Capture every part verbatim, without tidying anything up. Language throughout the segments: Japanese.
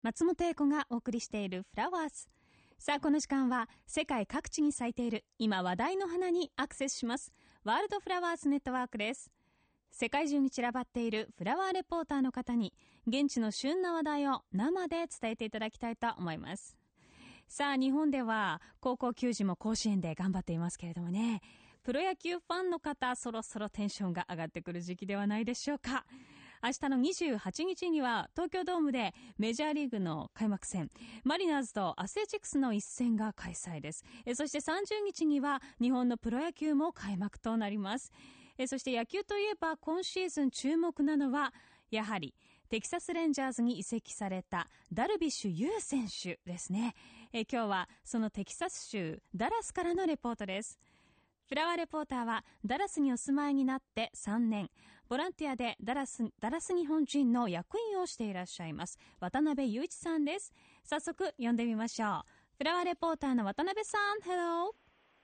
松本英子がお送りしているフラワーズ。さあ、この時間は世界各地に咲いている今話題の花にアクセスします。ワールドフラワーズネットワークです。世界中に散らばっているフラワーレポーターの方に現地の旬な話題を生で伝えていただきたいと思います。さあ、日本では高校球児も甲子園で頑張っていますけれどもね、プロ野球ファンの方、そろそろテンションが上がってくる時期ではないでしょうか。明日のにじゅうはちにちには東京ドームでメジャーリーグの開幕戦、マリナーズとアスレチックスの一戦が開催です。えそしてさんじゅうにちには日本のプロ野球も開幕となります。えそして野球といえば今シーズン注目なのはやはりテキサスレンジャーズに移籍されたダルビッシュ有選手ですね。え今日はそのテキサス州ダラスからのレポートです。フラワーレポーターはダラスにお住まいになってさんねん、ボランティアでダラス、ダラス日本人の役員をしていらっしゃいます渡辺雄一さんです。早速呼んでみましょう。フラワーレポーターの渡辺さん、 Hello。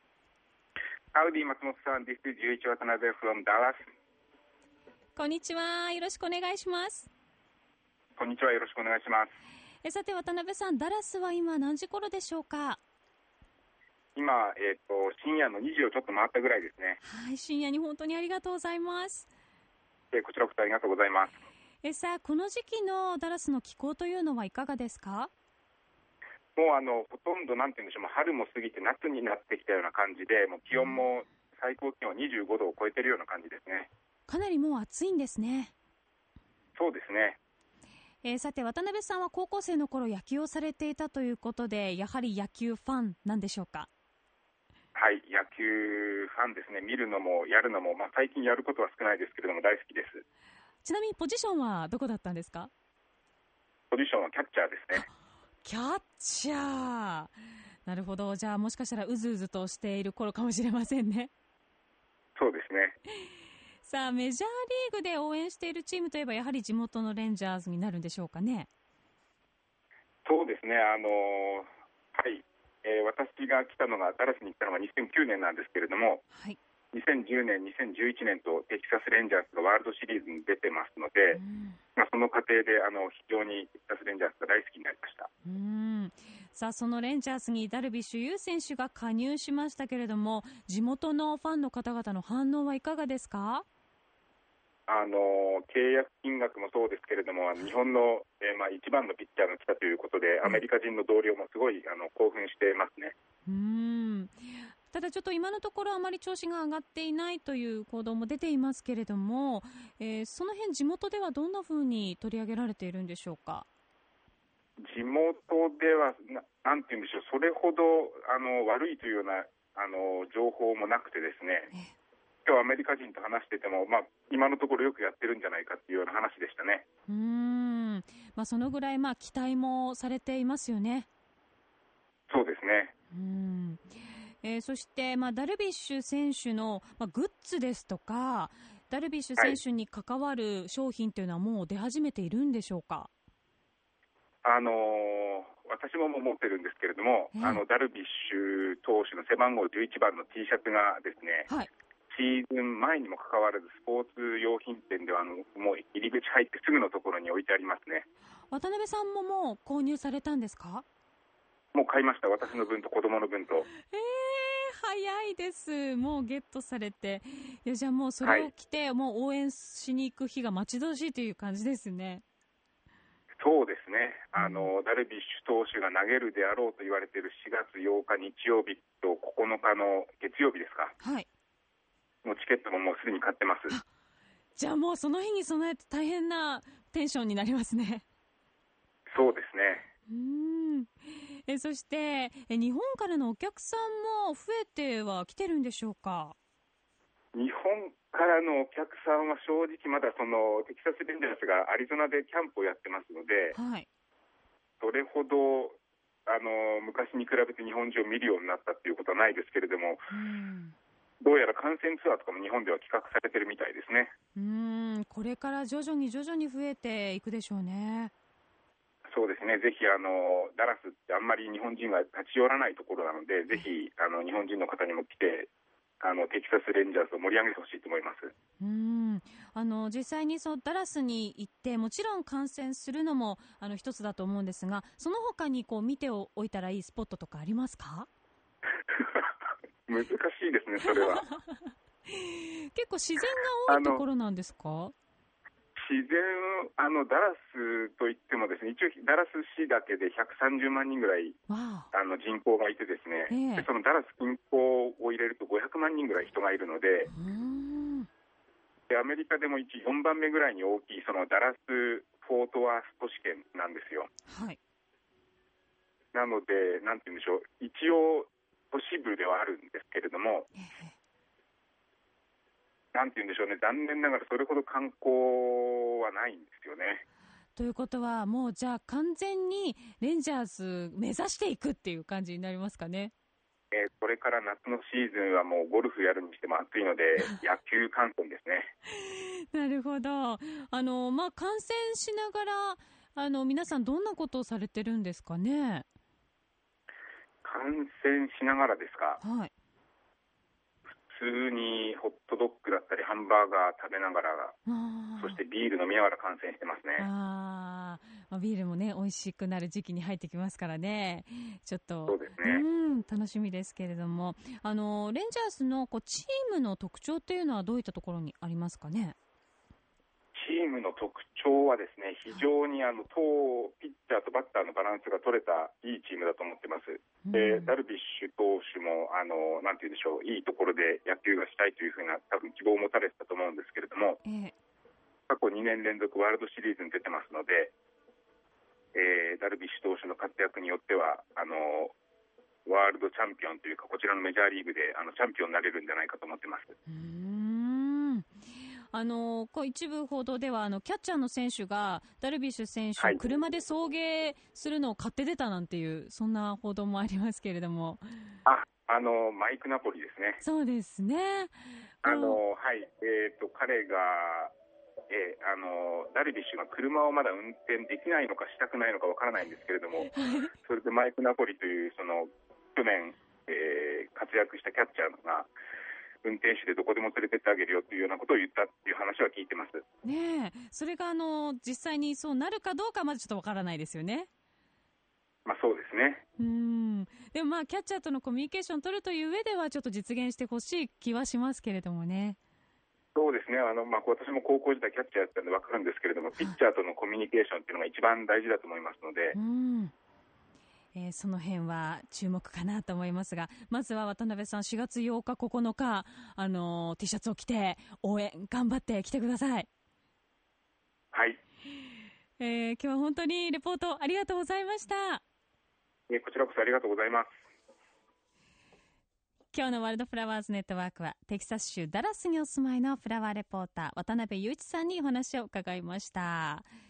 Howdy 松本さん、 This is 雄一渡辺 from Dallas。 こんにちは、よろしくお願いします。 こんにちは、よろしくお願いします。 えさて渡辺さん、ダラスは今何時頃でしょうか。 今、えー、と深夜のにじをちょっと回ったぐらいですね。 はい、深夜に本当にありがとうございます。 えー、こちらこそありがとうございます。 えさあ、この時期のダラスの気候というのはいかがですか。 もうあのほとんどなんていうんでしょう、もう春も過ぎて夏になってきたような感じで、もう気温も最高気温にじゅうごどを超えているような感じですね。 かなりもう暑いんですね。 そうですね。 えー、さて渡辺さんは高校生の頃野球をされていたということで、やはり野球ファンなんでしょうか。 はい、野球ファンですね。見るのもやるのも、まあ、最近やることは少ないですけれども大好きです。 ちなみにポジションはどこだったんですか。 ポジションはキャッチャーですね。 キャッチャー、なるほど。じゃあもしかしたらうずうずとしている頃かもしれませんね。 そうですね。 さあ、メジャーリーグで応援しているチームといえばやはり地元のレンジャーズになるんでしょうかね。 そうですね、あのはい、えー、私が来たのがダラスに来たのがにせんきゅうねんなんですけれども、 はい、 にせんじゅうねん、にせんじゅういちねんとテキサスレンジャーズがワールドシリーズに出てますので、うんまあ、その過程であの非常にテキサスレンジャーズが大好きになりました。 うんさあ、そのレンジャーズにダルビッシュ有選手が加入しましたけれども、地元のファンの方々の反応はいかがですか。 あの契約金額もそうですけれども、日本の、えーまあ、一番のピッチャーが来たということで、アメリカ人の同僚もすごいあの興奮してますね。 うーんただちょっと今のところあまり調子が上がっていないという報道も出ていますけれども、えー、その辺地元ではどんな風に取り上げられているんでしょうか。 地元では な, なんて言うんでしょう、それほどあの悪いというようなあの情報もなくてですね、今日アメリカ人と話してても、まあ、今のところよくやってるんじゃないかっていうような話でしたね。 うーん、まあ、そのぐらいまあ期待もされていますよね。 そうですね。 うーんえー、そして、まあ、ダルビッシュ選手の、まあ、グッズですとかダルビッシュ選手に関わる商品というのはもう出始めているんでしょうか。 あのー、私も持ってるんですけれども、えー、あのダルビッシュ投手の背番号じゅういちばんの T シャツがですね、はい、シーズン前にもかかわらずスポーツ用品店ではあのもう入り口入ってすぐのところに置いてありますね。 渡辺さんももう購入されたんですか。 もう買いました。私の分と子供の分と。 えー、早いです。もうゲットされて、いやじゃあもうそれを着て、はい、もう応援しに行く日が待ち遠しいという感じですね。 そうですね、あの、うん、ダルビッシュ投手が投げるであろうと言われているしがつようか日曜日とここのかの月曜日ですか。 はい。 もうチケットももうすでに買ってます。 じゃあもうその日に備えて大変なテンションになりますね。 そうですね。 うーんえそしてえ日本からのお客さんも増えては来てるんでしょうか。 日本からのお客さんは正直まだそのテキサスレンジャーズがアリゾナでキャンプをやってますので、 はい、 それほどあの昔に比べて日本人を見るようになったということはないですけれども、うんどうやら観戦ツアーとかも日本では企画されてるみたいですね。 うーんこれから徐々に徐々に増えていくでしょうね。 そうですね。ぜひあのダラスってあんまり日本人が立ち寄らないところなので、ぜひあの日本人の方にも来てあのテキサスレンジャーズを盛り上げてほしいと思います。 うーんあの実際にそうダラスに行ってもちろん観戦するのもあの一つだと思うんですが、その他にこう見ておいたらいいスポットとかありますか？ 難しいですね、それは。 結構自然が多いところなんですか？ 自然、あのダラスといってもですね、一応ダラス市だけでひゃくさんじゅうまんにんぐらいあの人口がいてですね、えー、でそのダラス近郊を入れるとごひゃくまんにんぐらい人がいるので、でアメリカでも一よんばんめぐらいに大きいそのダラスフォートワース都市圏なんですよ。 はい。 なのでなんて言うんでしょう、一応都市部ではあるんですけれども、えーなんて言うんでしょうね、残念ながらそれほど観光はないんですよね。 ということはもうじゃあ完全にレンジャーズ目指していくっていう感じになりますかね。 えー、これから夏のシーズンはもうゴルフやるにしても暑いので野球観戦ですね。 なるほど。あの、まあ、観戦しながらあの皆さんどんなことをされてるんですかね。 観戦しながらですか。 はい。 普通にホットドッグだったりハンバーガー食べながら、そしてビール飲みながら観戦してますね。 あ、まあ、ビールもね美味しくなる時期に入ってきますからね。ちょっとそうですね。 うん楽しみですけれども、あのレンジャーズのこうチームの特徴っていうのはどういったところにありますかね。 チームの特徴はですね、非常にあの投ピッチャーとバッターのバランスが取れたいいチームだと思ってます。で、ダルビッシュ投手もあのなんて言うんでしょう、いいところで野球がしたいというふうな多分希望を持たれてたと思うんですけれども、えー、過去にねん連続ワールドシリーズに出てますので、えー、ダルビッシュ投手の活躍によってはあのワールドチャンピオンというかこちらのメジャーリーグであのチャンピオンになれるんじゃないかと思ってます。 うーん、あのこう一部報道ではあのキャッチャーの選手がダルビッシュ選手を車で送迎するのを買って出たなんていう、はい、そんな報道もありますけれども。 あ、あのマイク・ナポリですね。 そうですね。 あの、はい、えーと、彼が、えー、あのダルビッシュが車をまだ運転できないのかしたくないのかわからないんですけれども、それでマイク・ナポリというその去年、えー、活躍したキャッチャーが運転手でどこでも連れてってあげるよというようなことを言ったっていう話は聞いてます。 ねえ、それがあの実際にそうなるかどうかまでちょっとわからないですよね。 まあそうですね。 うーん、でもまあキャッチャーとのコミュニケーションを取るという上ではちょっと実現してほしい気はしますけれどもね。 そうですね。あの、まあ、私も高校時代キャッチャーやったんで分かるんですけれども、ピッチャーとのコミュニケーションっていうのが一番大事だと思いますので、 うん、えー、その辺は注目かなと思いますが、まずは渡辺さんしがつようかここのか、あのー、T シャツを着て応援頑張って来てください。 はい、 えー、今日は本当にレポートありがとうございました。 えー、こちらこそありがとうございます。 今日のワールドフラワーズネットワークはテキサス州ダラスにお住まいのフラワーレポーター渡辺雄一さんにお話を伺いました。